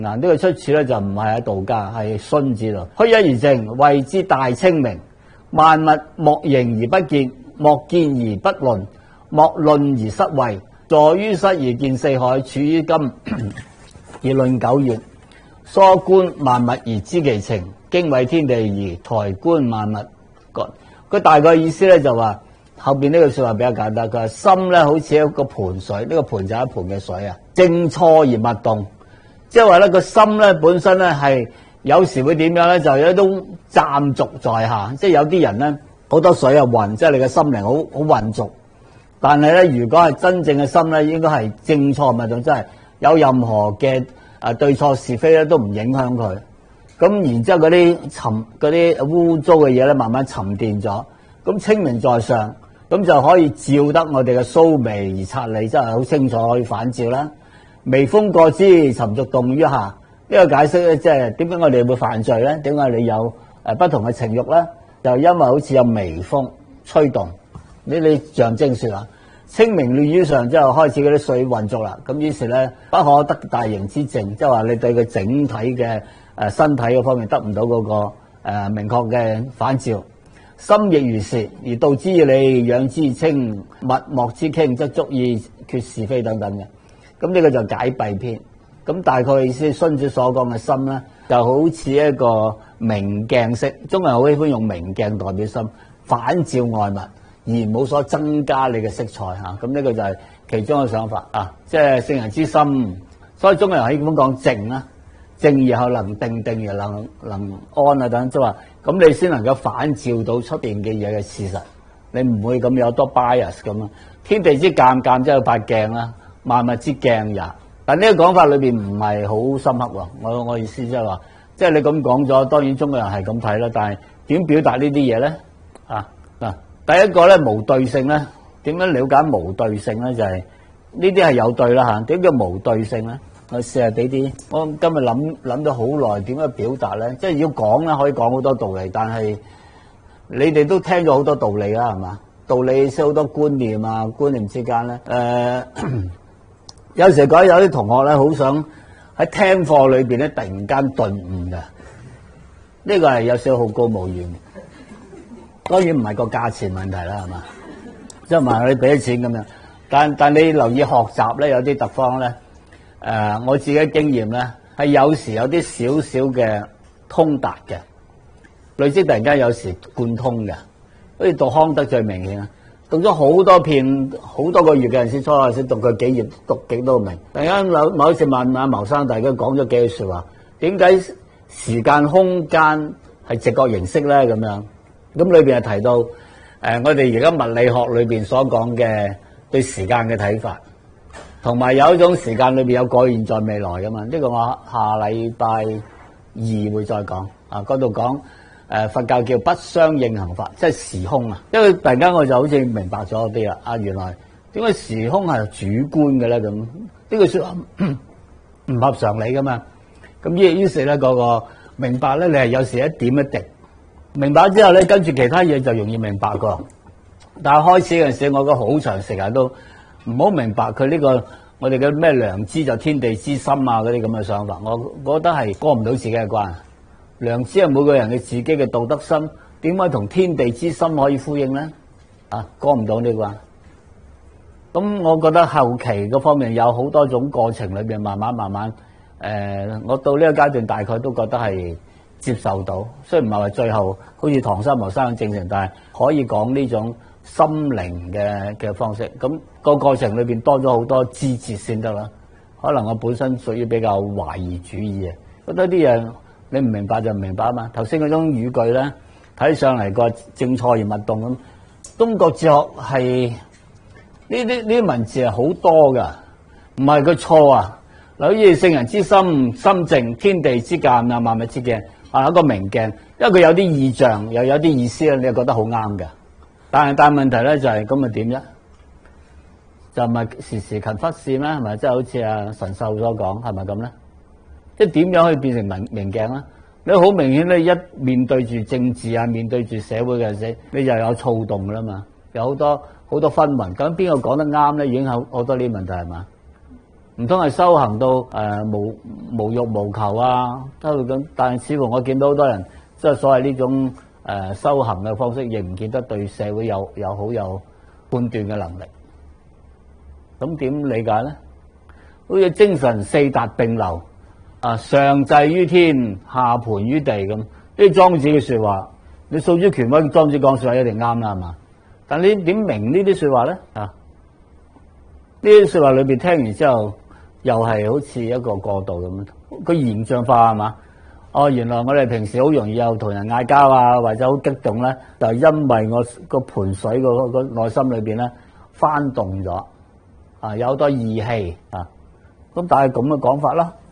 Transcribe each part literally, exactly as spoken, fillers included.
嗱，呢個出處咧就唔係喺道家，係荀子度。虛一而靜，謂之大清明。萬物莫形而不見，莫見而不論，莫論而失位。坐於室而見四海，處於今而論九月。疏觀萬物而知其情，經緯天地而台觀萬物。佢大概意思咧就話，後邊呢句說話比較簡單。佢話心咧好似一個盤水，呢、這個盤就係一盤嘅水啊，靜錯而勿動。即係話咧個心咧本身咧係有時會點樣咧，就有一種暫濁在下。即係有啲人咧好多水啊混，即係你嘅心靈好好混濁。但係咧，如果係真正嘅心咧，應該係靜錯勿動，即係有任何嘅誒對錯是非咧都唔影響佢。咁然之後嗰啲沉嗰啲污糟嘅嘢咧，慢慢沉澱咗，咁清明在上，咁就可以照得我哋嘅蘇眉而察理，即係好清楚可以反照啦。微風過之，沉濁動於下。呢個解釋咧，即係點解我哋會犯罪咧？點解你有誒不同嘅情慾咧？就因為好似有微風吹動。呢啲象徵說啊，清明亂於上之後開始嗰啲水混濁啦，咁於是咧不可得大形之靜，即係話你對佢整體嘅誒身體嗰方面得唔到嗰個誒明確嘅反照。心亦如是，而道之以理，養之以清，物莫之傾，則足以決是非等等嘅。咁呢個就解弊篇。咁大概意思，荀子所講嘅心咧，就好似一個明鏡式，中國人好喜歡用明鏡代表心，反照外物，而冇所增加你嘅色彩嚇。咁呢個就係其中嘅想法啊，即係聖人之心。所以中國人喜歡講靜啦，靜然後能定，定而能能安啊等，即係話咁你先能夠反照到出邊嘅嘢嘅事實，你唔會咁有多 bias 咁啊。天地之鑑，鑑即係塊鏡啦，萬物之鏡也。但呢個講法裏邊唔係好深刻喎。我我意思即係話，即係你咁講咗，當然中國人係咁睇啦。但係點表達呢啲嘢咧？啊嗱，第一個咧無對性咧，點樣了解無對性咧？就係呢啲係有對啦嚇。點叫無對性咧？我試下俾啲，我今日諗諗咗好耐，點樣表達咧？即係要講咧，可以講好多道理，但係你哋都聽咗好多道理啦，係嘛？道理即係好多觀念啊，觀念之間咧，誒、呃。有時講有啲同學咧，好想喺聽課裏邊咧，突然間頓悟嘅，呢個係有少少好高騖遠。當然唔係個價錢問題啦，係嘛？即係話你俾咗錢咁樣，但但你留意學習咧，有啲地方咧，誒、呃，我自己經驗咧，係有時有啲少少嘅通達嘅，累積突然間有時貫通嘅，好似讀康德最明顯啊。讀咗好多篇，好多個月嘅陣時，初學先讀佢幾頁，讀幾多明。突然間某某一次問阿牟生，大家講咗幾句說話，點解時間空間係直覺形式咧？咁樣咁裏邊係提到誒、呃，我哋而家物理學裏邊所講嘅對時間嘅睇法，同埋有一種時間裏邊有過去、現在、未來噶嘛？呢、這個我下禮拜二會再講啊，嗰度講。誒佛教叫不相應行法，即係時空啊！因為突然間我就好似明白咗啲啦，啊原來點解時空係主觀嘅咧？咁呢句説話唔合常理噶嘛？咁於於是咧，嗰個明白咧，你係有時一點一滴明白之後咧，跟住其他嘢就容易明白個。但係開始嗰陣時，我覺得好長時間都唔好明白佢呢個我哋嘅咩良知就天地之心啊嗰啲咁嘅想法，我覺得係過唔到自己嘅關。良知係每個人嘅自己嘅道德心，點解同天地之心可以呼應咧？啊，過唔到呢關。咁我覺得後期嗰方面有好多種過程裏邊，慢慢慢慢，誒、呃，我到呢個階段大概都覺得係接受到。雖然唔係話最後好似唐三牟生嘅證成，但係可以講呢種心靈嘅嘅方式。咁、那個過程裏邊多咗好多枝節先得啦。可能我本身屬於比較懷疑主義嘅，覺得啲嘢。你唔明白就唔明白啊嘛！頭先嗰種語句咧，睇上嚟個靜錯而勿動咁。中國哲學係呢啲呢啲文字係好多噶，唔係佢錯啊！嗱，好似聖人之心，心靜，天地之鑑啊，萬物之鏡啊，一個明鏡，因為佢有啲意象，又有啲意思咧，你又覺得好啱嘅。但係但係問題咧就係咁咪點啫？就唔係時時勤拂拭咩？係咪？即係好似阿神秀所講，係咪咁咧？即係點樣可以變成明明鏡咧？你好明顯咧，一面對住政治啊，面對住社會嘅時，你就有躁動噶啦嘛，有好多好多紛紜。咁邊個講得啱咧？已經好好多呢啲問題係嘛？ 唔通係修行到誒、呃、無無欲無求啊？都咁，但係似乎我見到好多人即係所謂呢種誒、呃、修行嘅方式，亦唔見得對社會有有好有判斷嘅能力。咁點理解咧？好似精神四達並流啊，上濟於天，下盤於地咁。呢啲莊子嘅說話，你訴諸權威，莊子講說話一定啱啦，係嘛？但你點明呢啲說話咧？啊，呢啲說話裏邊聽完之後，又係好似一個過渡咁，佢形象化係嘛？哦，原來我哋平時好容易又同人嗌交啊，或者好激動咧，就係因為我個盤水個個內心裏邊咧翻動咗啊，有好多義氣啊。咁但係咁嘅講法啦。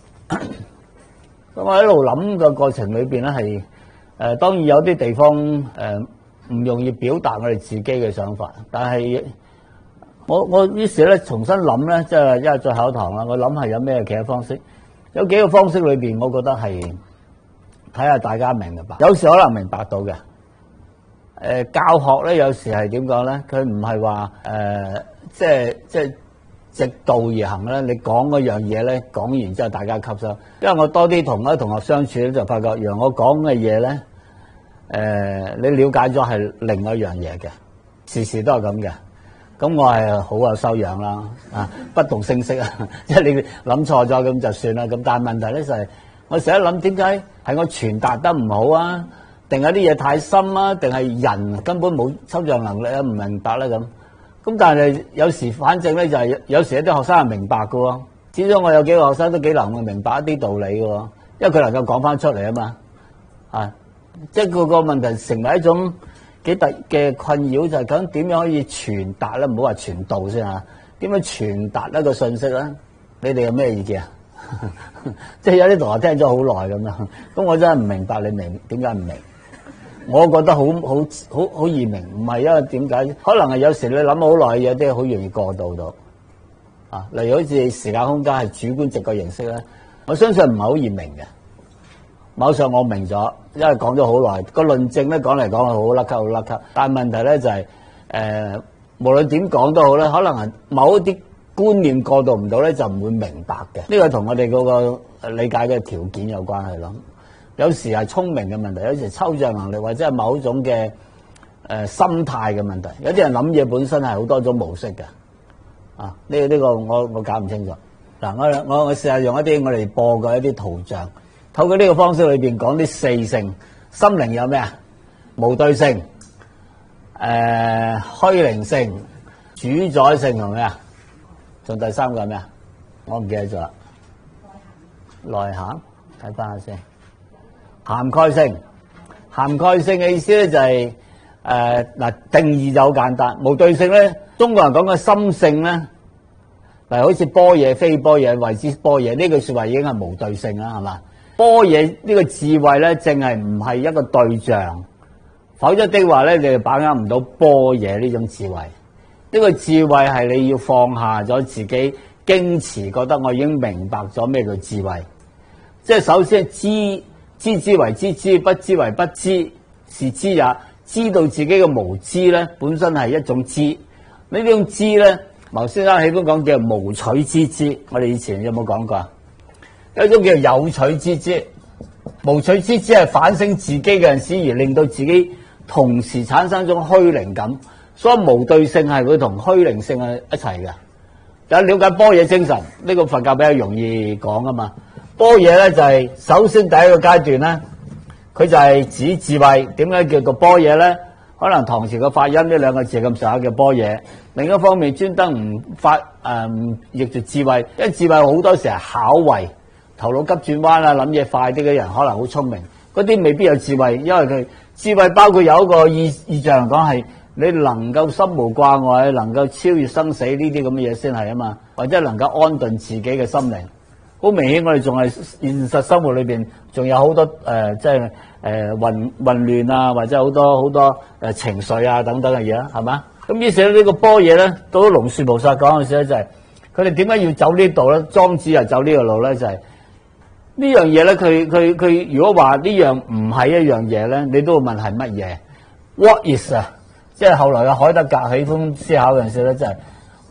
咁我喺度諗嘅過程裏邊咧，係誒當然有啲地方誒唔容易表達我哋自己嘅想法，但係我我於是咧重新諗咧，即係一日再考堂啦。我諗係有咩其他方式？有幾個方式裏邊，我覺得係睇下大家明唔明白。有時可能明白到嘅。誒教學咧，有時係點講咧？佢唔係話誒即係即係直道而行咧。你講嗰樣嘢咧，講完之後大家吸收。因為我多啲同嗰啲同學相處咧，就發覺讓我講嘅嘢咧，誒你了解咗係另外一樣嘢嘅，時時都係咁嘅。咁我係好有修養啦，啊不動聲色啊，即係你諗錯咗咁就算啦。咁但係問題咧就係，我成日諗點解係我傳達得唔好啊？定係啲嘢太深啊？定係人根本冇抽象能力啊？唔明白咧咁。咁但係有時反正咧就係有時一啲學生係明白嘅喎。始終我有幾個學生都幾能夠明白一啲道理嘅喎，因為佢能夠講翻出嚟啊嘛。啊，即係個個問題成為一種幾大嘅困擾，就係究竟點樣可以傳達咧？唔好話傳道先嚇，點樣傳達一個信息咧？你哋有咩意見啊？即係有啲同學聽咗好耐咁樣，咁我真係唔明白你明點解唔明？我覺得好好好好易明，唔係因為點解？可能係有時你諗好耐嘢，啲好容易過渡到啊。例如好似時間空間係主觀直覺形式咧，我相信唔係好易明嘅。某上我明咗，因為講咗好耐，個論證咧講嚟講去好甩咳好甩咳，但係問題咧就係、是、誒、呃，無論點講都好咧，可能係某一啲觀念過渡唔到咧，就唔會明白嘅。呢個同我哋嗰個理解嘅條件有關係咯。有時係聰明嘅問題，有時係抽象能力或者係某種嘅誒、呃、心態嘅問題。有啲人諗嘢本身係好多種模式嘅，啊呢呢、這個我我搞唔清楚。嗱，我我我試下用一啲我哋播過一啲圖像。透過呢個方式裏邊講啲四性，心靈有咩啊？無對性、誒、呃、虛靈性、主宰性同咩啊？仲第三個係咩啊？我唔記得咗啦。內涵，睇翻下先。涵蓋性，涵蓋性嘅意思咧就係誒嗱定義就好簡單。無對性咧，中國人講嘅心性咧，嗱好似般若非般若，謂之般若呢句説話已經係無對性啦，係嘛？般若呢個智慧咧，淨係唔係一個對象，否則的話咧，你就把握唔到般若呢種智慧。呢個智慧係你要放下咗自己矜持，覺得我已經明白咗咩叫智慧。即係首先知知之為知之，不知為不知，是知也。知道自己嘅無知咧，本身係一種知。呢種知咧，牟先生喜歡講叫無取之知。我哋以前有冇講過啊？有一種叫有取之知，無取之知係反省自己嘅陣時，而令到自己同時產生一種虛靈感。所以無對性係會同虛靈性係一齊嘅。大家了解般若精神，呢、這個佛教比較容易講啊嘛。般若咧就係、是、首先第一個階段咧，佢就係指智慧。點解叫做般若咧？可能唐朝嘅發音呢兩個字咁上下嘅般若。另一方面專登唔發誒唔譯做智慧，因為智慧好多時係巧慧。頭腦急轉彎啦，諗嘢快啲嘅人可能好聰明，嗰啲未必有智慧，因為佢智慧包括有一個意意象嚟講係你能夠心無掛礙，能夠超越生死呢啲咁嘅嘢先係啊嘛，或者能夠安頓自己嘅心靈。好明顯我哋仲係現實生活裏邊仲有好多誒即係誒混混亂啊，或者好多好多誒情緒啊等等嘅嘢，係嘛？咁於是呢個般若咧，到咗龍樹菩薩講嘅時咧就係佢哋點解要走呢度咧？莊子又走呢個路咧就係、是。呢樣嘢咧，佢佢佢如果話呢樣唔係一樣嘢咧，你都會問係乜嘢？What is 啊？即係後來嘅海德格喜歡思考嗰陣時咧，就係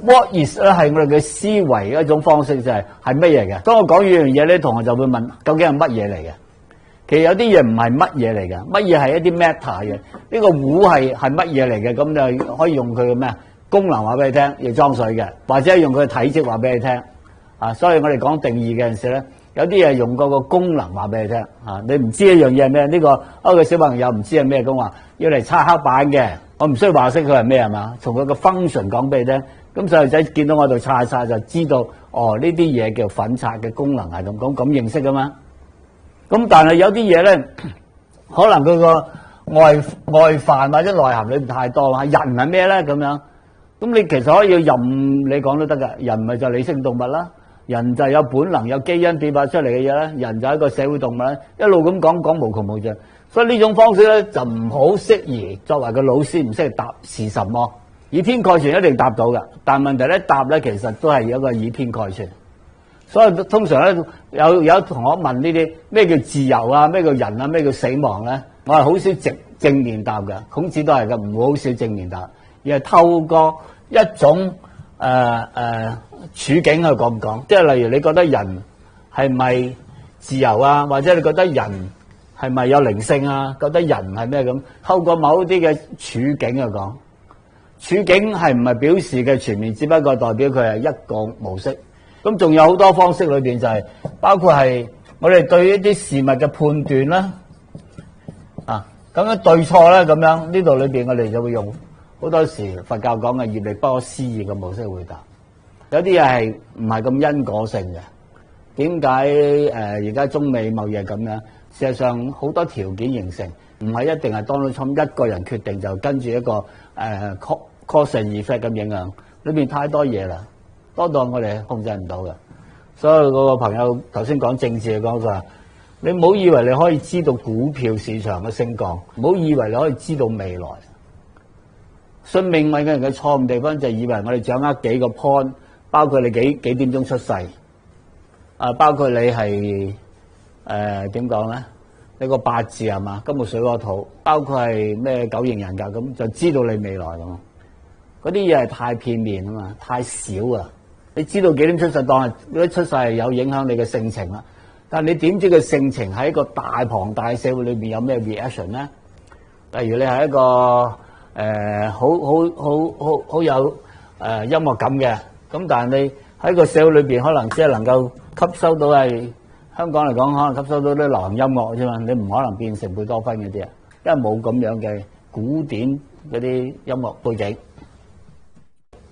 What is 咧係我哋嘅思維一種方式，就係係乜嘢嘅？當我講呢樣嘢咧，同學就會問究竟係乜嘢嚟嘅？其實有啲嘢唔係乜嘢嚟嘅，乜嘢係一啲 matter 嘅？呢個壺係係乜嘢嚟嘅？咁就可以用佢嘅咩功能話俾你聽，要裝水嘅，或者用佢嘅體積話俾你聽。啊，所以我哋講定義嘅陣時咧，有啲嘢用嗰個功能話俾你聽。啊，你唔知一樣嘢係咩？呢個一個小朋友唔知係咩咁話，要嚟擦黑板嘅，我唔需要話識佢係咩係嘛？從佢個 function 講俾你聽。咁細路仔見到我度擦擦就知道，哦，呢啲嘢叫粉刷嘅功能係咁咁咁認識噶嘛。咁但係有啲嘢咧，可能佢個外外範或者內涵裏面太多啦。人係咩咧咁樣？咁你其實可以任你講都得噶。人咪就係理性動物啦，人就係有本能有基因變化出嚟嘅嘢啦。人就係一個社會動物啦，一路咁講講無窮無盡。所以呢種方式咧就唔好適宜作為個老師唔識答是什麼。以偏概全一定答到嘅，但問題咧答咧其實都係有一個以偏概全，所以通常咧有有同學問呢啲咩叫自由啊，咩叫人啊，咩叫死亡咧，我係好少正正面答嘅，孔子都係嘅，唔會好少正面答，而係透過一種誒誒、呃呃、處境去講唔講，即係例如你覺得人係咪自由啊，或者你覺得人係咪有靈性啊，覺得人係咩咁，透過某啲嘅處境去講。處境係唔係表示嘅全面，只不過代表佢係一個模式。咁仲有好多方式裏邊就係、是、包括係我哋對一啲事物嘅判斷啦，啊咁樣對錯咧咁樣呢度裏邊我哋就會用好多時佛教講嘅業力不可思議嘅模式回答。有啲嘢係唔係咁因果性嘅？點解誒而家中美貿易係咁樣？事實上好多條件形成，唔係一定係 Donald Trump一個人決定就跟住一個誒 cause and effect 咁影響，裏邊太多嘢啦，多到我哋控制唔到嘅。所以嗰個朋友頭先講政治嘅講法，你唔好以為你可以知道股票市場嘅升降，唔好以為你可以知道未來。信命運嘅人嘅錯誤地方就係以為我哋掌握幾個 point， 包括你幾幾點鐘出世，啊，包括你係誒點講咧？你個八字係嘛？金木水火土，包括係咩九型人格咁，就知道你未來咯。嗰啲嘢係太片面啊嘛，太少啊！你知道幾點出世，當係嗰啲出世係有影響你嘅性情啦。但係你點知佢性情喺一個大龐大社會裏邊有咩 reaction 咧？例如你係一個誒好好好好好有誒音樂感嘅，咁但係你喺個社會裏邊可能只係能夠吸收到係香港嚟講，可能吸收到啲流行音樂啫嘛，你唔可能變成貝多芬嗰啲啊，因為冇咁樣嘅古典嗰啲音樂背景。